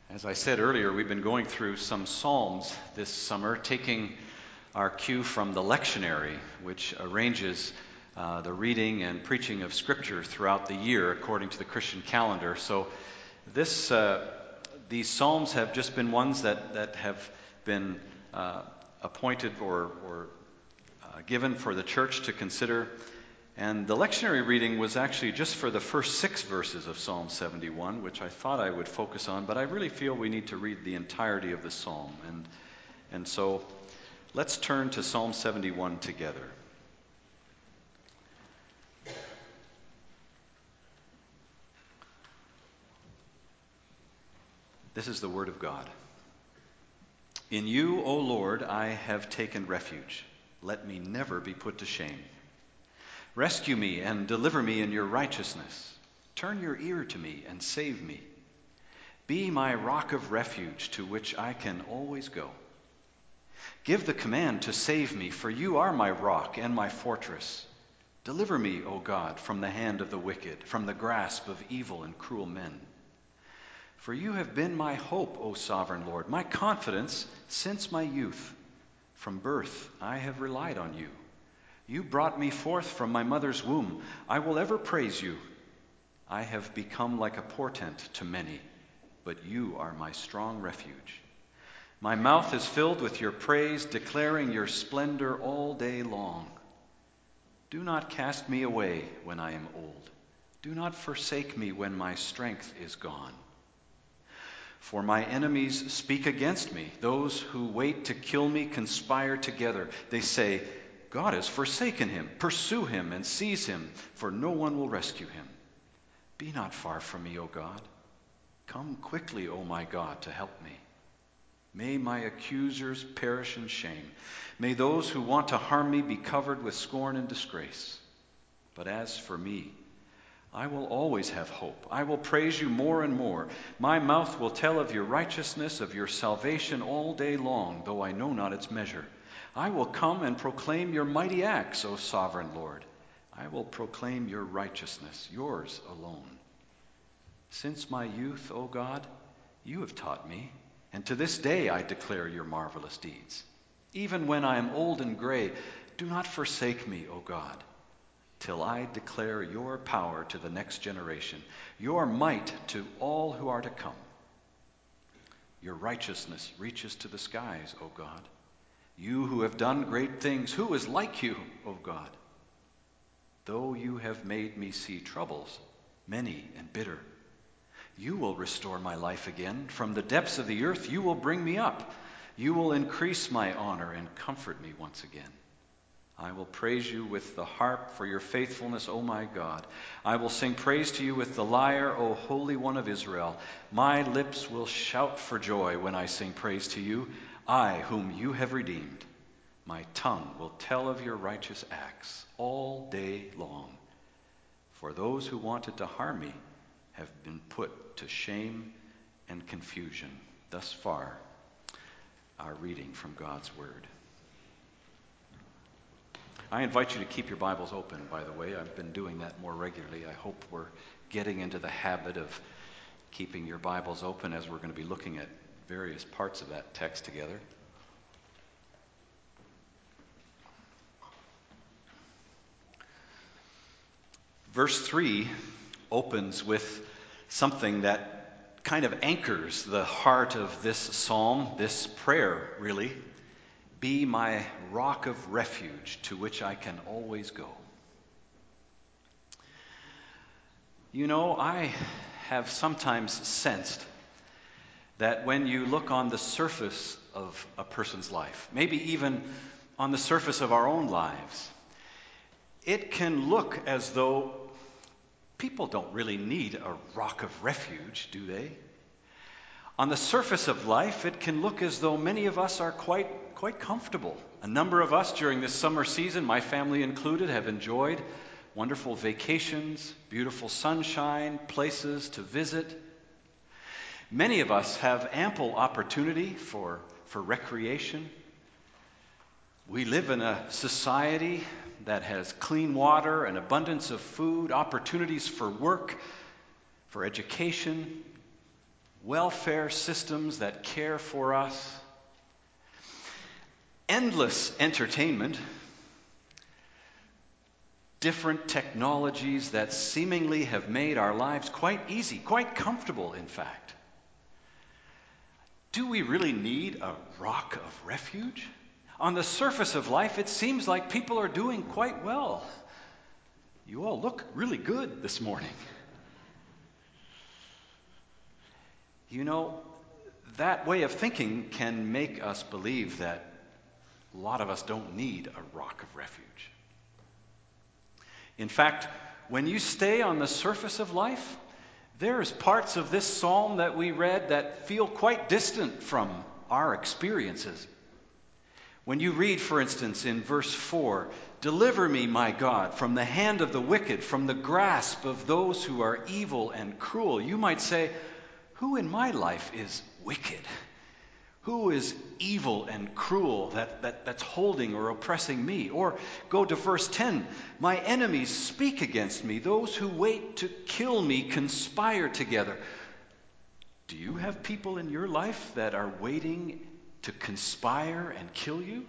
As I said earlier, we've been going through some Psalms this summer, taking our cue from the lectionary, which arranges the reading and preaching of Scripture throughout the year according to the Christian calendar. So these Psalms have just been ones that have been appointed or given for the church to consider. And the lectionary reading was actually just for the first 6 verses of Psalm 71, which I thought I would focus on, but I really feel we need to read the entirety of the psalm. And so let's turn to Psalm 71 together. This is the word of God. In you, O Lord, I have taken refuge. Let me never be put to shame. Rescue me and deliver me in your righteousness. Turn your ear to me and save me. Be my rock of refuge to which I can always go. Give the command to save me, for you are my rock and my fortress. Deliver me, O God, from the hand of the wicked, from the grasp of evil and cruel men. For you have been my hope, O sovereign Lord, my confidence since my youth. From birth I have relied on you. You brought me forth from my mother's womb. I will ever praise you. I have become like a portent to many, but you are my strong refuge. My mouth is filled with your praise, declaring your splendor all day long. Do not cast me away when I am old. Do not forsake me when my strength is gone. For my enemies speak against me. Those who wait to kill me conspire together. They say, God has forsaken him. Pursue him and seize him, for no one will rescue him. Be not far from me, O God. Come quickly, O my God, to help me. May my accusers perish in shame. May those who want to harm me be covered with scorn and disgrace. But as for me, I will always have hope. I will praise you more and more. My mouth will tell of your righteousness, of your salvation all day long, though I know not its measure. I will come and proclaim your mighty acts, O sovereign Lord. I will proclaim your righteousness, yours alone. Since my youth, O God, you have taught me, and to this day I declare your marvelous deeds. Even when I am old and gray, do not forsake me, O God, till I declare your power to the next generation, your might to all who are to come. Your righteousness reaches to the skies, O God. You who have done great things, who is like you, O God? Though you have made me see troubles, many and bitter, you will restore my life again. From the depths of the earth you will bring me up. You will increase my honor and comfort me once again. I will praise you with the harp for your faithfulness, O my God. I will sing praise to you with the lyre, O Holy One of Israel. My lips will shout for joy when I sing praise to you, I whom you have redeemed. My tongue will tell of your righteous acts all day long. For those who wanted to harm me have been put to shame and confusion. Thus far, our reading from God's Word. I invite you to keep your Bibles open, by the way. I've been doing that more regularly. I hope we're getting into the habit of keeping your Bibles open as we're going to be looking at various parts of that text together. Verse 3 opens with something that kind of anchors the heart of this psalm, this prayer, really. Be my rock of refuge to which I can always go. You know, I have sometimes sensed that when you look on the surface of a person's life, maybe even on the surface of our own lives, it can look as though people don't really need a rock of refuge, do they? On the surface of life, it can look as though many of us are quite comfortable. A number of us during this summer season, my family included, have enjoyed wonderful vacations, beautiful sunshine, places to visit. Many of us have ample opportunity for recreation. We live in a society that has clean water, an abundance of food, opportunities for work, for education, welfare systems that care for us, endless entertainment, different technologies that seemingly have made our lives quite easy, quite comfortable, in fact. Do we really need a rock of refuge? On the surface of life, it seems like people are doing quite well. You all look really good this morning. You know, that way of thinking can make us believe that a lot of us don't need a rock of refuge. In fact, when you stay on the surface of life, there's parts of this psalm that we read that feel quite distant from our experiences. When you read, for instance, in verse 4, "Deliver me, my God, from the hand of the wicked, from the grasp of those who are evil and cruel," you might say, who in my life is wicked? Who is evil and cruel that's holding or oppressing me? Or go to verse 10, "My enemies speak against me. Those who wait to kill me conspire together." Do you have people in your life that are waiting to conspire and kill you?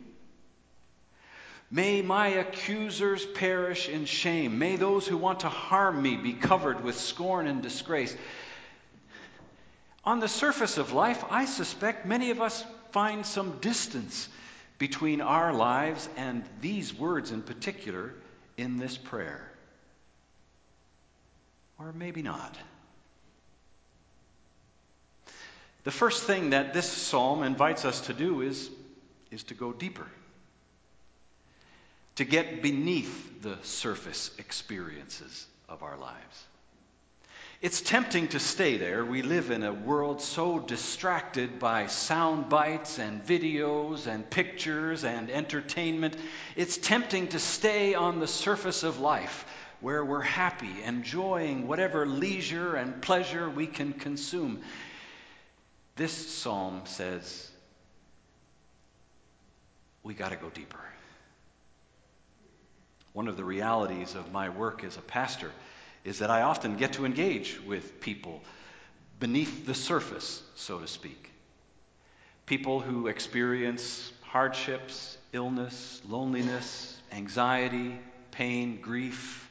"May my accusers perish in shame. May those who want to harm me be covered with scorn and disgrace." On the surface of life, I suspect many of us find some distance between our lives and these words in particular in this prayer. Or maybe not. The first thing that this psalm invites us to do is to go deeper, to get beneath the surface experiences of our lives. It's tempting to stay there. We live in a world so distracted by sound bites and videos and pictures and entertainment. It's tempting to stay on the surface of life where we're happy, enjoying whatever leisure and pleasure we can consume. This psalm says, we got to go deeper. One of the realities of my work as a pastor is that I often get to engage with people beneath the surface, so to speak. People who experience hardships, illness, loneliness, anxiety, pain, grief.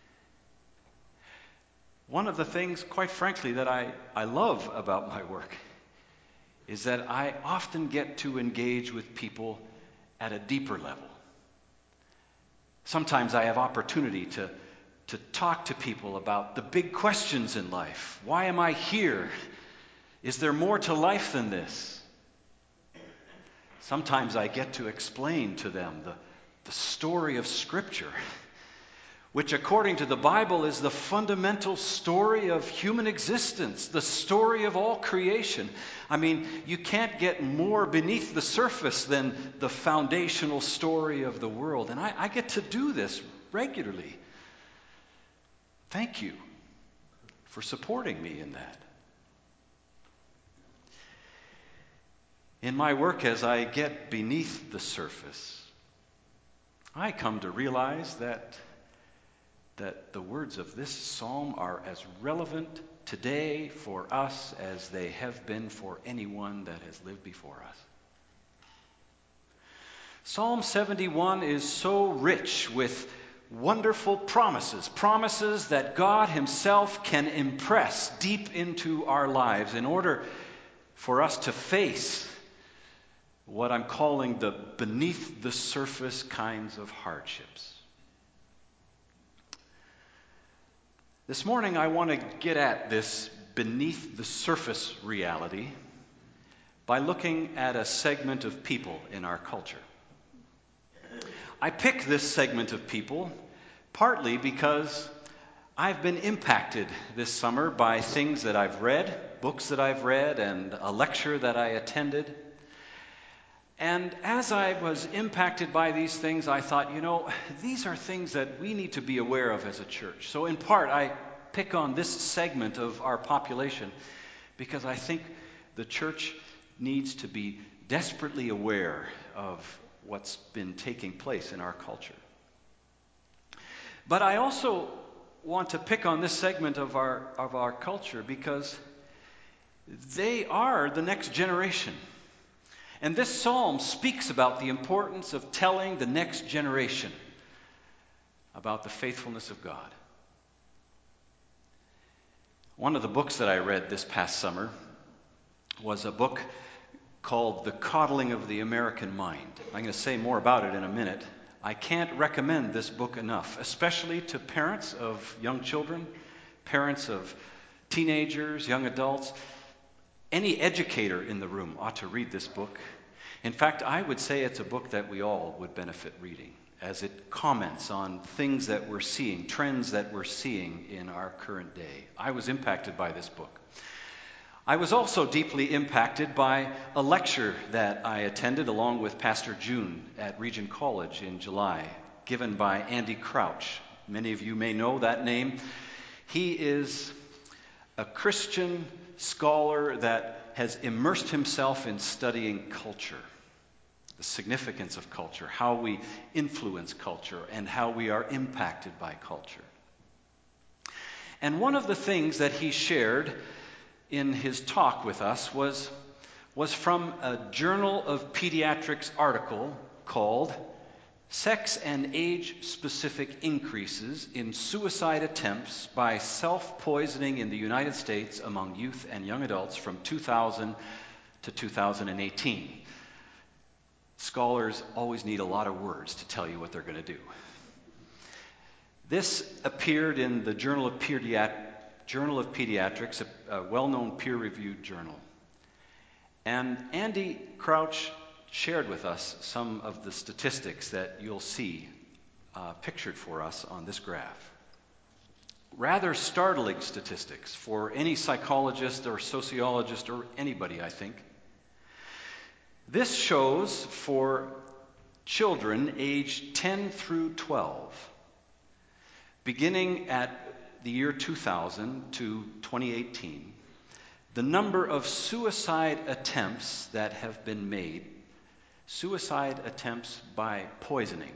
One of the things, quite frankly, that I love about my work is that I often get to engage with people at a deeper level. Sometimes I have opportunity to talk to people about the big questions in life. Why am I here? Is there more to life than this? Sometimes I get to explain to them the story of Scripture, which according to the Bible is the fundamental story of human existence, the story of all creation. I mean, you can't get more beneath the surface than the foundational story of the world. And I get to do this regularly. Thank you for supporting me in that. In my work, as I get beneath the surface, I come to realize that the words of this psalm are as relevant today for us as they have been for anyone that has lived before us. Psalm 71 is so rich with wonderful promises that God Himself can impress deep into our lives in order for us to face what I'm calling the beneath the surface kinds of hardships. This morning I want to get at this beneath the surface reality by looking at a segment of people in our culture. I pick this segment of people partly because I've been impacted this summer by things that I've read, books that I've read, and a lecture that I attended. And as I was impacted by these things, I thought, these are things that we need to be aware of as a church. So in part, I pick on this segment of our population because I think the church needs to be desperately aware of what's been taking place in our culture. But I also want to pick on this segment of our culture because They are the next generation. And this psalm speaks about the importance of telling the next generation about the faithfulness of God. One of the books that I read this past summer was a book called The Coddling of the American Mind. I'm going to say more about it in a minute. I can't recommend this book enough, especially to parents of young children, parents of teenagers, young adults. Any educator in the room ought to read this book. In fact, I would say it's a book that we all would benefit reading, as it comments on things that we're seeing, trends that we're seeing in our current day. I was impacted by this book. I was also deeply impacted by a lecture that I attended along with Pastor June at Regent College in July, given by Andy Crouch. Many of you may know that name. He is a Christian scholar that has immersed himself in studying culture, the significance of culture, how we influence culture, and how we are impacted by culture. And one of the things that he shared in his talk with us was from a Journal of Pediatrics article called Sex and Age-Specific Increases in Suicide Attempts by Self-Poisoning in the United States Among Youth and Young Adults from 2000 to 2018. Scholars always need a lot of words to tell you what they're going to do. This appeared in the Journal of Pediatrics, a well-known peer-reviewed journal. And Andy Crouch shared with us some of the statistics that you'll see pictured for us on this graph. Rather startling statistics for any psychologist or sociologist or anybody, I think. This shows for children aged 10 through 12, beginning at the year 2000 to 2018, the number of suicide attempts that have been made, suicide attempts by poisoning.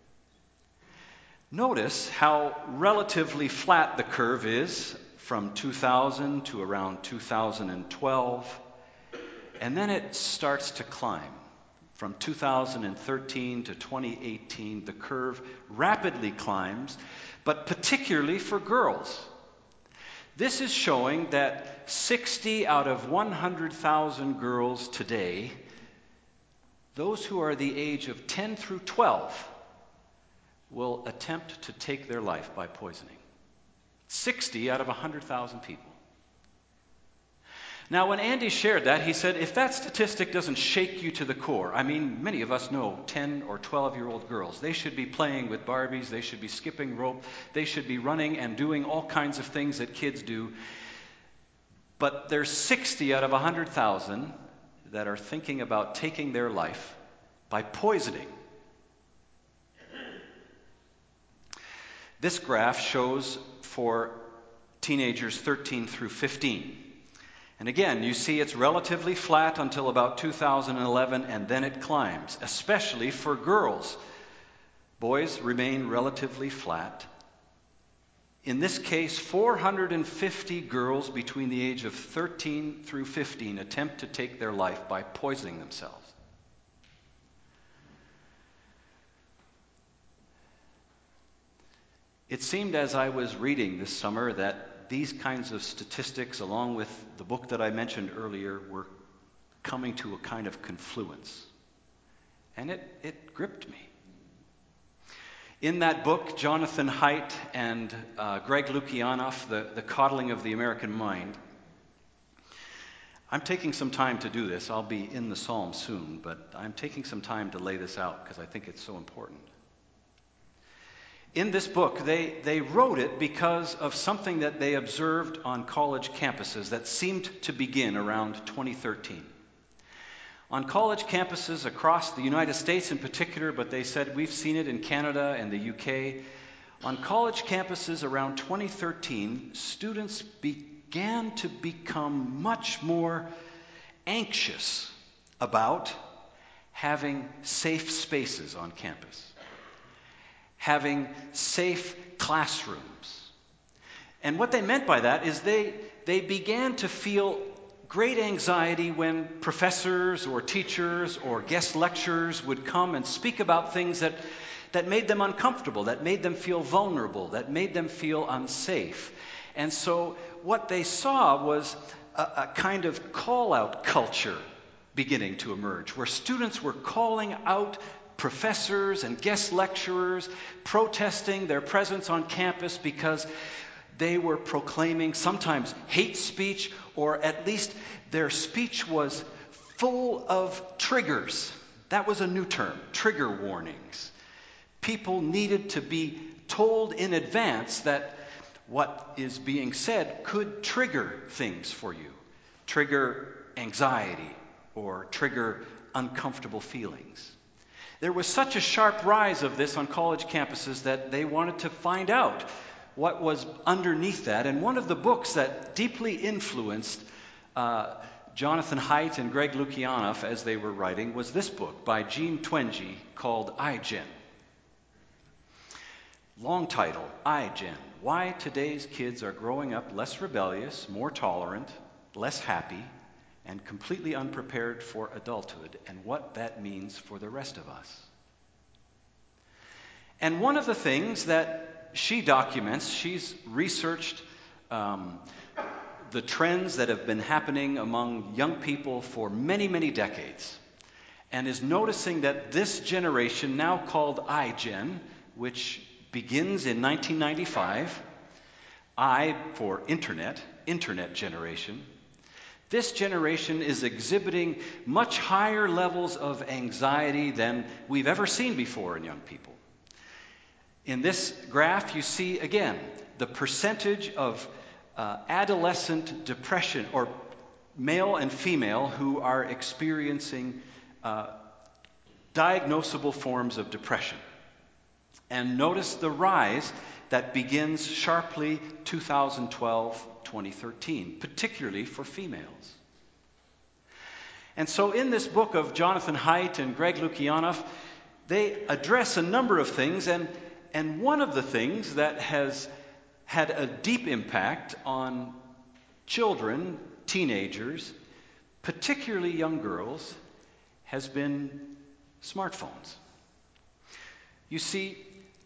Notice how relatively flat the curve is from 2000 to around 2012, and then it starts to climb. From 2013 to 2018, the curve rapidly climbs, but particularly for girls. This is showing that 60 out of 100,000 girls today, those who are the age of 10 through 12, will attempt to take their life by poisoning. 60 out of 100,000 people. Now, when Andy shared that, he said, if that statistic doesn't shake you to the core, I mean, many of us know 10 or 12-year-old girls. They should be playing with Barbies. They should be skipping rope. They should be running and doing all kinds of things that kids do. But there's 60 out of 100,000 that are thinking about taking their life by poisoning. This graph shows for teenagers 13 through 15. And again, you see it's relatively flat until about 2011, and then it climbs, especially for girls. Boys remain relatively flat. In this case, 450 girls between the age of 13 through 15 attempt to take their life by poisoning themselves. It seemed as I was reading this summer that these kinds of statistics, along with the book that I mentioned earlier, were coming to a kind of confluence. And it gripped me. In that book, Jonathan Haidt and Greg Lukianoff, The Coddling of the American Mind, I'm taking some time to do this. I'll be in the Psalm soon, but I'm taking some time to lay this out because I think it's so important. In this book, they wrote it because of something that they observed on college campuses that seemed to begin around 2013. On college campuses across the United States in particular, but they said we've seen it in Canada and the UK. On college campuses around 2013, students began to become much more anxious about having safe spaces on campus, having safe classrooms. And what they meant by that is they began to feel great anxiety when professors or teachers or guest lecturers would come and speak about things that made them uncomfortable, that made them feel vulnerable, that made them feel unsafe. And so what they saw was a kind of call-out culture beginning to emerge, where students were calling out professors and guest lecturers, protesting their presence on campus because they were proclaiming sometimes hate speech, or at least their speech was full of triggers. That was a new term, trigger warnings. People needed to be told in advance that what is being said could trigger things for you, trigger anxiety, or trigger uncomfortable feelings. There was such a sharp rise of this on college campuses that they wanted to find out what was underneath that. And one of the books that deeply influenced Jonathan Haidt and Greg Lukianoff as they were writing was this book by Jean Twenge called iGen. Long title, iGen, Why Today's Kids Are Growing Up Less Rebellious, More Tolerant, Less Happy, and Completely Unprepared for Adulthood, and What That Means for the Rest of Us. And one of the things that she documents, she's researched the trends that have been happening among young people for many, many decades, and is noticing that this generation, now called iGen, which begins in 1995, I for internet generation, this generation is exhibiting much higher levels of anxiety than we've ever seen before in young people. In this graph, you see, again, the percentage of adolescent depression, or male and female, who are experiencing diagnosable forms of depression. And notice the rise that begins sharply 2012, 2013, particularly for females. And so in this book of Jonathan Haidt and Greg Lukianoff, they address a number of things, and one of the things that has had a deep impact on children, teenagers, particularly young girls, has been smartphones. You see,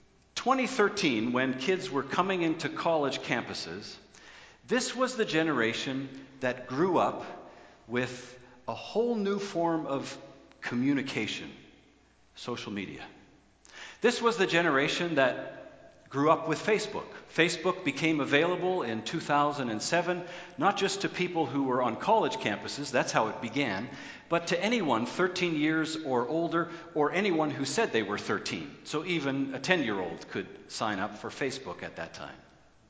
2013, when kids were coming into college campuses, this was the generation that grew up with a whole new form of communication, social media. This was the generation that grew up with Facebook. Facebook became available in 2007, not just to people who were on college campuses, that's how it began, but to anyone 13 years or older, or anyone who said they were 13. So even a 10-year-old could sign up for Facebook at that time.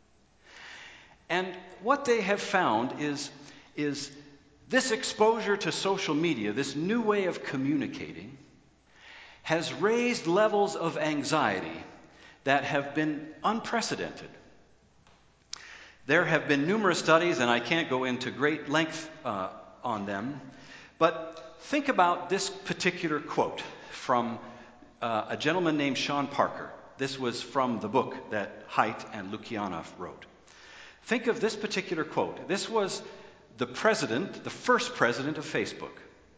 And what they have found is this exposure to social media, this new way of communicating, has raised levels of anxiety that have been unprecedented. There have been numerous studies, and I can't go into great length on them, but think about this particular quote from a gentleman named Sean Parker. This was from the book that Haidt and Lukianoff wrote. Think of this particular quote. This was the first president of Facebook.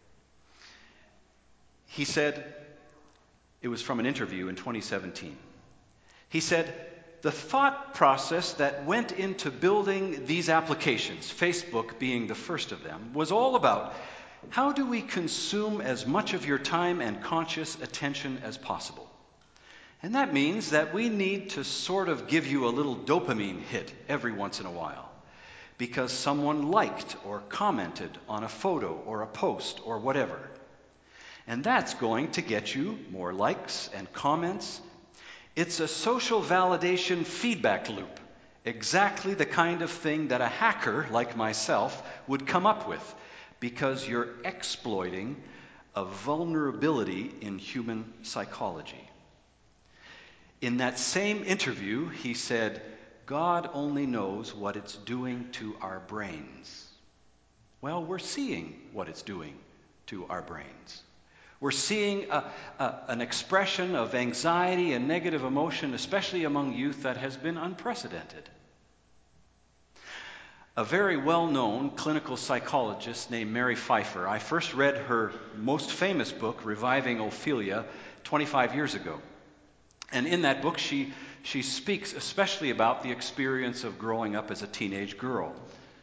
He said, it was from an interview in 2017. He said, the thought process that went into building these applications, Facebook being the first of them, was all about how do we consume as much of your time and conscious attention as possible? And that means that we need to sort of give you a little dopamine hit every once in a while because someone liked or commented on a photo or a post or whatever. And that's going to get you more likes and comments. It's a social validation feedback loop, exactly the kind of thing that a hacker like myself would come up with, because you're exploiting a vulnerability in human psychology. In that same interview, he said, God only knows what it's doing to our brains. Well, we're seeing what it's doing to our brains. We're seeing an expression of anxiety and negative emotion, especially among youth, that has been unprecedented. a very well-known clinical psychologist named Mary Pfeiffer. I first read her most famous book, Reviving Ophelia, 25 years ago. And in that book, she speaks especially about the experience of growing up as a teenage girl.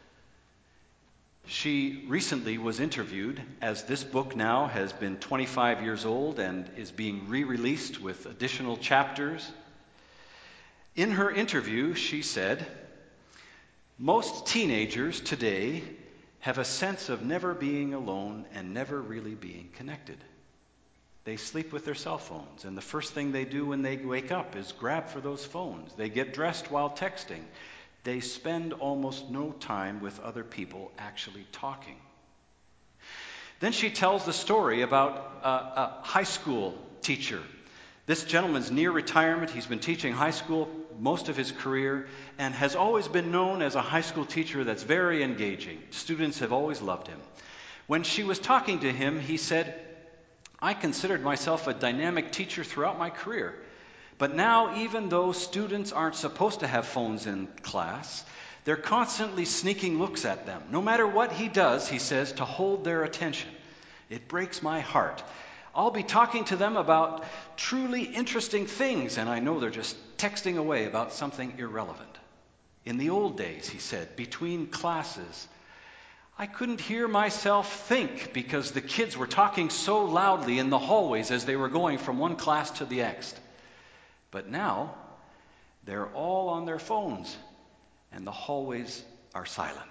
She recently was interviewed, as this book now has been 25 years old and is being re-released with additional chapters. In her interview, she said, "Most teenagers today have a sense of never being alone and never really being connected. They sleep with their cell phones, and the first thing they do when they wake up is grab for those phones. They get dressed while texting. They spend almost no time with other people actually talking." Then she tells the story about a high school teacher. This gentleman's near retirement. He's been teaching high school most of his career and has always been known as a high school teacher that's very engaging. Students have always loved him. When she was talking to him, he said, "I considered myself a dynamic teacher throughout my career. But now, even though students aren't supposed to have phones in class, they're constantly sneaking looks at them. No matter what he does," he says, "to hold their attention. It breaks my heart. I'll be talking to them about truly interesting things, and I know they're just texting away about something irrelevant. In the old days," he said, "between classes, I couldn't hear myself think because the kids were talking so loudly in the hallways as they were going from one class to the next. But now, they're all on their phones, and the hallways are silent."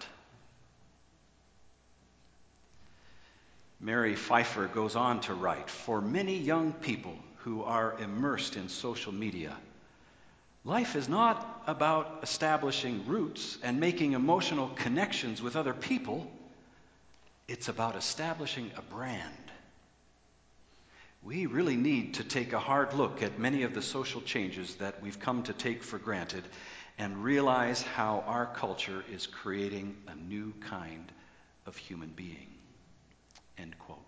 Mary Pfeiffer goes on to write, "For many young people who are immersed in social media, life is not about establishing roots and making emotional connections with other people. It's about establishing a brand. We really need to take a hard look at many of the social changes that we've come to take for granted and realize how our culture is creating a new kind of human being." End quote.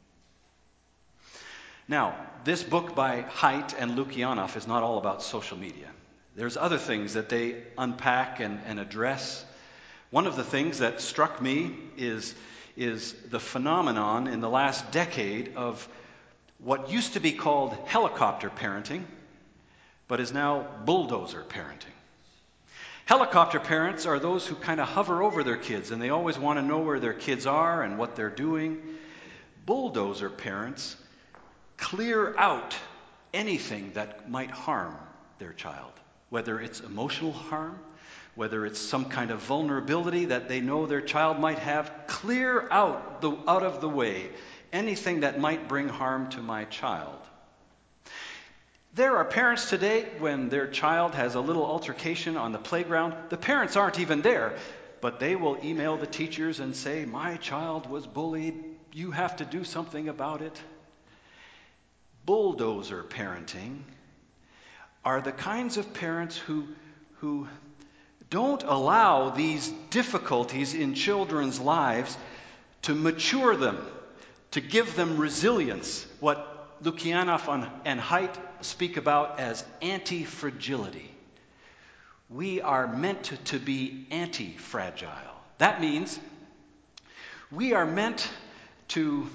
Now, this book by Haidt and Lukianoff is not all about social media. There's other things that they unpack and address. One of the things that struck me is the phenomenon in the last decade of what used to be called helicopter parenting, but is now bulldozer parenting. Helicopter parents are those who kind of hover over their kids, and they always want to know where their kids are and what they're doing. Bulldozer parents clear out anything that might harm their child, whether it's emotional harm, whether it's some kind of vulnerability that they know their child might have. Clear out of the way anything that might bring harm to my child. There are parents today, when their child has a little altercation on the playground, the parents aren't even there, but they will email the teachers and say, "My child was bullied, you have to do something about it." Bulldozer parenting are the kinds of parents who don't allow these difficulties in children's lives to mature them, to give them resilience, what Lukianoff and Haidt speak about as anti-fragility. We are meant to be anti-fragile. That means we are meant to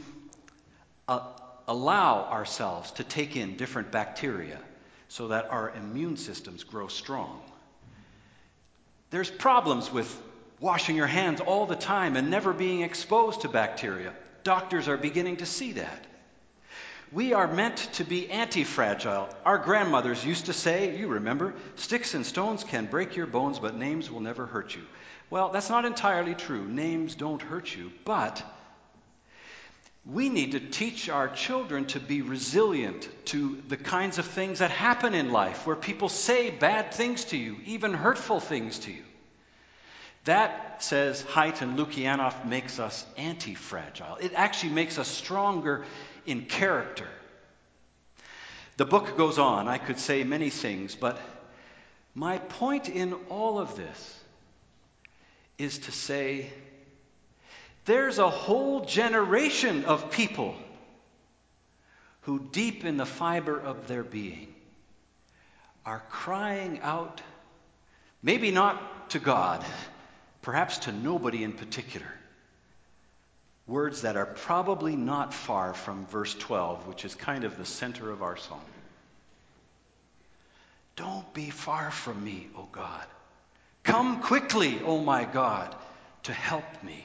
allow ourselves to take in different bacteria so that our immune systems grow strong. There's problems with washing your hands all the time and never being exposed to bacteria. Doctors are beginning to see that. We are meant to be anti-fragile. Our grandmothers used to say, you remember, "Sticks and stones can break your bones, but names will never hurt you." Well, that's not entirely true. Names don't hurt you, but we need to teach our children to be resilient to the kinds of things that happen in life, where people say bad things to you, even hurtful things to you. That, says Haidt and Lukianoff, makes us anti-fragile. It actually makes us stronger in character. The book goes on. I could say many things, but my point in all of this is to say there's a whole generation of people who, deep in the fiber of their being, are crying out, maybe not to God, perhaps to nobody in particular. Words that are probably not far from verse 12, which is kind of the center of our song. Don't be far from me, O God. Come quickly, O my God, to help me.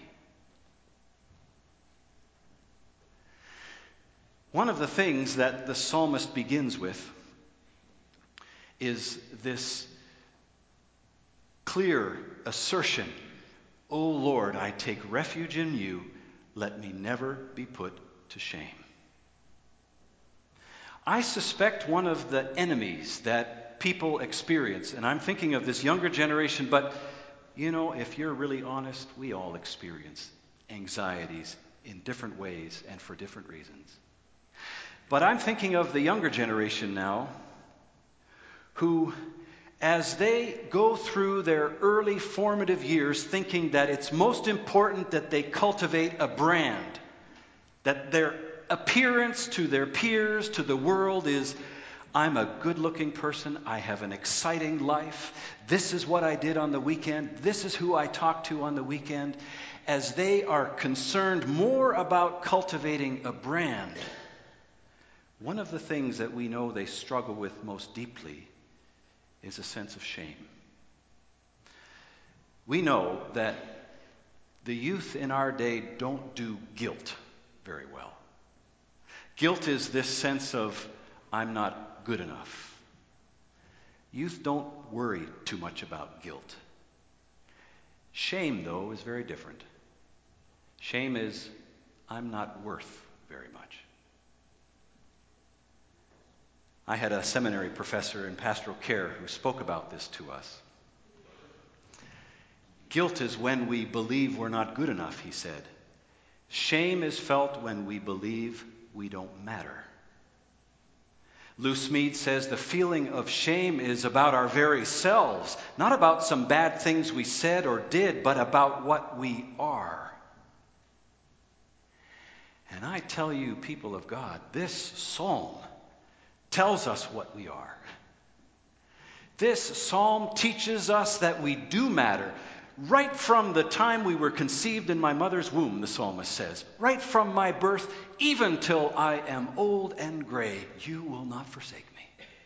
One of the things that the psalmist begins with is this clear assertion, O Lord, I take refuge in you. Let me never be put to shame. I suspect one of the enemies that people experience, and I'm thinking of this younger generation, but you know, if you're really honest, we all experience anxieties in different ways and for different reasons. But I'm thinking of the younger generation now, who, as they go through their early formative years thinking that it's most important that they cultivate a brand, that their appearance to their peers, to the world is, I'm a good-looking person, I have an exciting life, this is what I did on the weekend, this is who I talked to on the weekend, as they are concerned more about cultivating a brand, one of the things that we know they struggle with most deeply is a sense of shame. We know that the youth in our day don't do guilt very well. Guilt is this sense of, I'm not good enough. Youth don't worry too much about guilt. Shame, though, is very different. Shame is, I'm not worth very much. I had a seminary professor in pastoral care who spoke about this to us. Guilt is when we believe we're not good enough, he said. Shame is felt when we believe we don't matter. Lou Smead says the feeling of shame is about our very selves, not about some bad things we said or did, but about what we are. And I tell you, people of God, this psalm tells us what we are. This psalm teaches us that we do matter. Right from the time we were conceived in my mother's womb, the psalmist says, right from my birth, even till I am old and gray, you will not forsake me.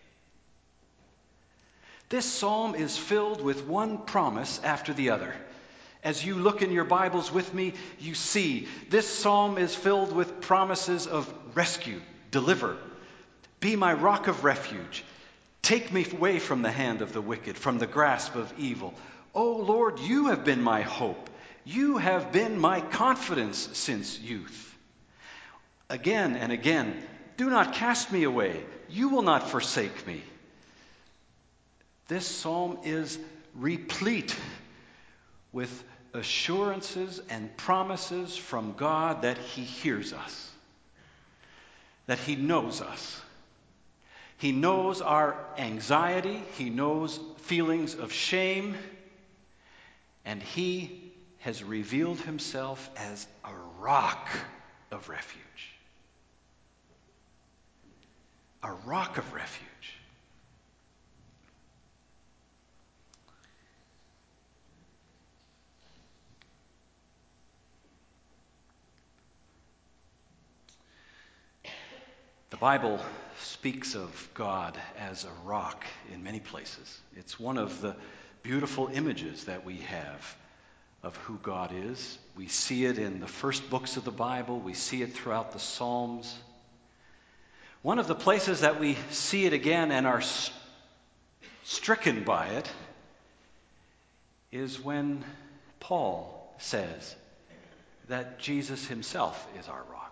This psalm is filled with one promise after the other. As you look in your Bibles with me, you see this psalm is filled with promises of rescue, deliver, be my rock of refuge. Take me away from the hand of the wicked, from the grasp of evil. O Lord, you have been my hope. You have been my confidence since youth. Again and again, do not cast me away. You will not forsake me. This psalm is replete with assurances and promises from God that He hears us, that He knows us. He knows our anxiety. He knows feelings of shame. And He has revealed Himself as a rock of refuge. A rock of refuge. The Bible speaks of God as a rock in many places. It's one of the beautiful images that we have of who God is. We see it in the first books of the Bible. We see it throughout the Psalms. One of the places that we see it again and are stricken by it is when Paul says that Jesus Himself is our rock.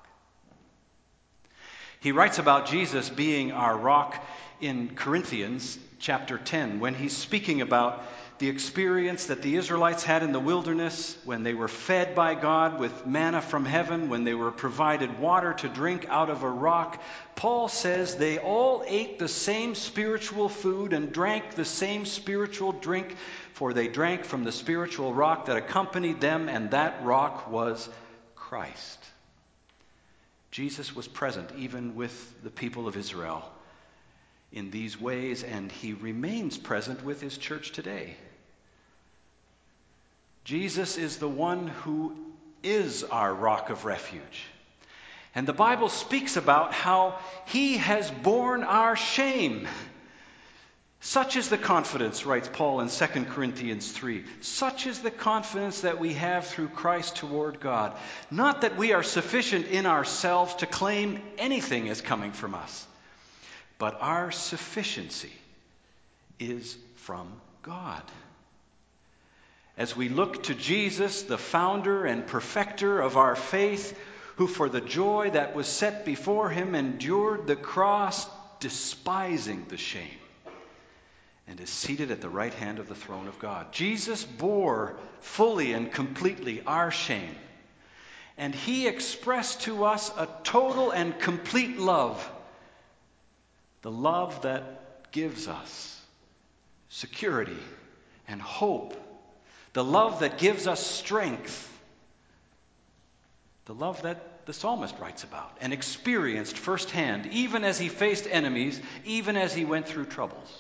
He writes about Jesus being our rock in Corinthians chapter 10 when he's speaking about the experience that the Israelites had in the wilderness when they were fed by God with manna from heaven, when they were provided water to drink out of a rock. Paul says they all ate the same spiritual food and drank the same spiritual drink, for they drank from the spiritual rock that accompanied them, and that rock was Christ. Jesus was present even with the people of Israel in these ways, and He remains present with His church today. Jesus is the one who is our rock of refuge. And the Bible speaks about how he has borne our shame. Such is the confidence, writes Paul in 2 Corinthians 3. Such is the confidence that we have through Christ toward God. Not that we are sufficient in ourselves to claim anything as coming from us, but our sufficiency is from God. As we look to Jesus, the founder and perfecter of our faith, who for the joy that was set before him endured the cross, despising the shame, and is seated at the right hand of the throne of God. Jesus bore fully and completely our shame, and he expressed to us a total and complete love, the love that gives us security and hope, the love that gives us strength, the love that the psalmist writes about and experienced firsthand, even as he faced enemies, even as he went through troubles.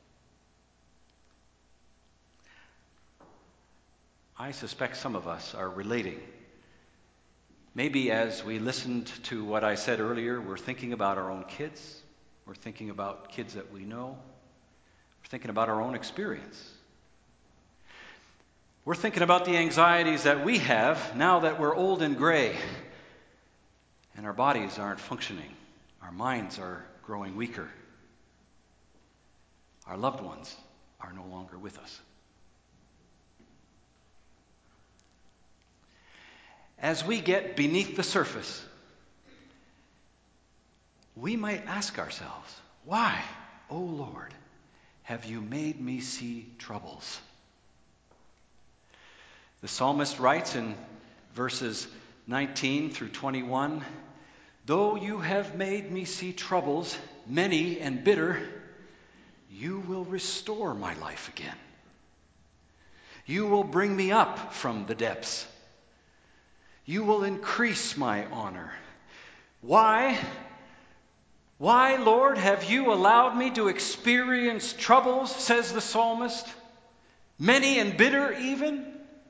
I suspect some of us are relating. Maybe as we listened to what I said earlier, we're thinking about our own kids. We're thinking about kids that we know. We're thinking about our own experience. We're thinking about the anxieties that we have now that we're old and gray and our bodies aren't functioning. Our minds are growing weaker. Our loved ones are no longer with us. As we get beneath the surface, we might ask ourselves, why, O Lord, have you made me see troubles? The psalmist writes in verses 19 through 21, though you have made me see troubles, many and bitter, you will restore my life again. You will bring me up from the depths. You will increase my honor. Why? Why, Lord, have you allowed me to experience troubles, says the psalmist, many and bitter even?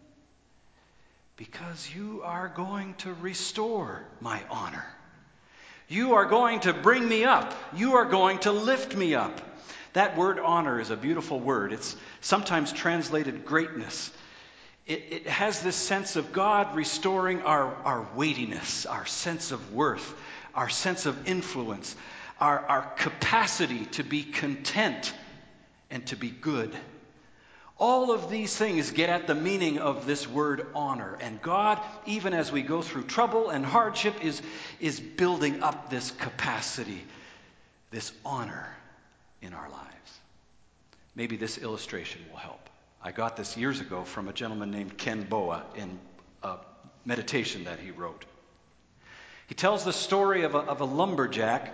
Because you are going to restore my honor. You are going to bring me up. You are going to lift me up. That word honor is a beautiful word. It's sometimes translated greatness. It has this sense of God restoring our weightiness, our sense of worth, our sense of influence, our capacity to be content and to be good. All of these things get at the meaning of this word honor. And God, even as we go through trouble and hardship, is building up this capacity, this honor in our lives. Maybe this illustration will help. I got this years ago from a gentleman named Ken Boa in a meditation that he wrote. He tells the story of a lumberjack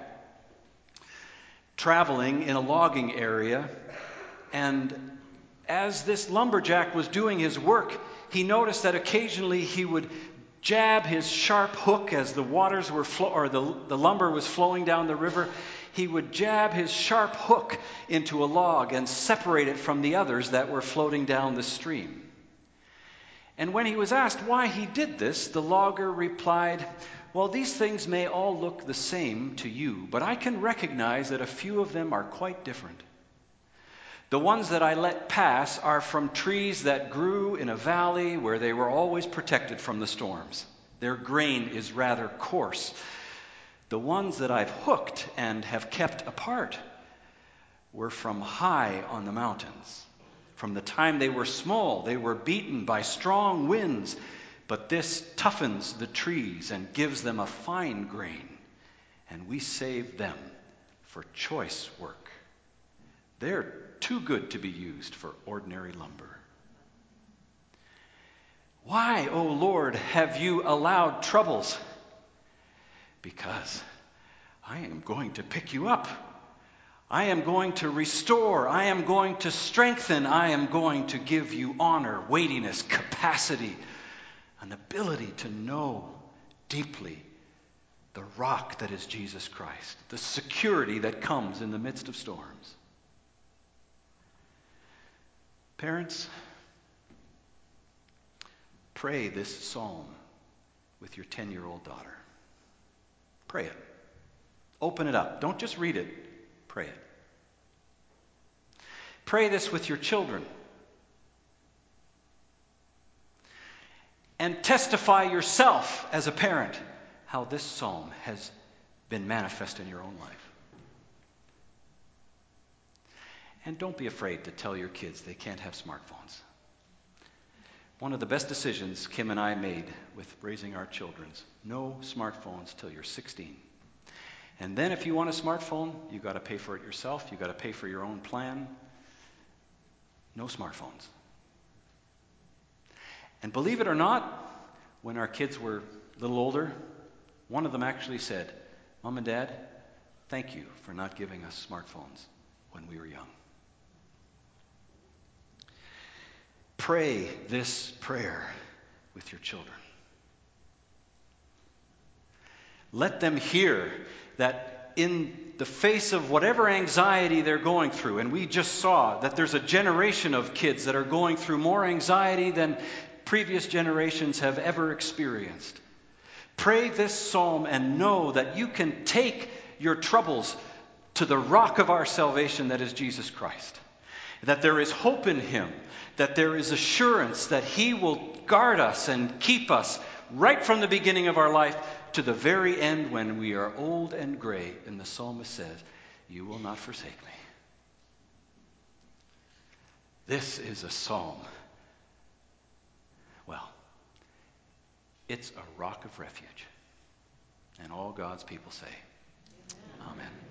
traveling in a logging area, and as this lumberjack was doing his work, he noticed that occasionally he would jab his sharp hook as the waters were the lumber was flowing down the river. He would jab his sharp hook into a log and separate it from the others that were floating down the stream. And when he was asked why he did this, the logger replied, well, these things may all look the same to you, but I can recognize that a few of them are quite different. The ones that I let pass are from trees that grew in a valley where they were always protected from the storms. Their grain is rather coarse. The ones that I've hooked and have kept apart were from high on the mountains. From the time they were small, they were beaten by strong winds, but this toughens the trees and gives them a fine grain, and we save them for choice work. They're too good to be used for ordinary lumber. Why, O Lord, have you allowed troubles? Because I am going to pick you up. I am going to restore. I am going to strengthen. I am going to give you honor, weightiness, capacity, an ability to know deeply the rock that is Jesus Christ, the security that comes in the midst of storms. Parents, Pray this psalm with your 10-year-old daughter. Pray it. Open it up. Don't just read it. Pray it. Pray this with your children. And testify yourself as a parent how this psalm has been manifest in your own life. And don't be afraid to tell your kids they can't have smartphones. One of the best decisions Kim and I made with raising our children, no smartphones till you're 16. And then if you want a smartphone, you've got to pay for it yourself. You've got to pay for your own plan. No smartphones. And believe it or not, when our kids were a little older, one of them actually said, "Mom and Dad, thank you for not giving us smartphones when we were young." Pray this prayer with your children. Let them hear that in the face of whatever anxiety they're going through, and we just saw that there's a generation of kids that are going through more anxiety than previous generations have ever experienced. Pray this psalm and know that you can take your troubles to the rock of our salvation, that is Jesus Christ. That there is hope in Him, that there is assurance that He will guard us and keep us right from the beginning of our life to the very end when we are old and gray. And the psalmist says, "You will not forsake me." This is a psalm. Well, it's a rock of refuge. And all God's people say, Amen.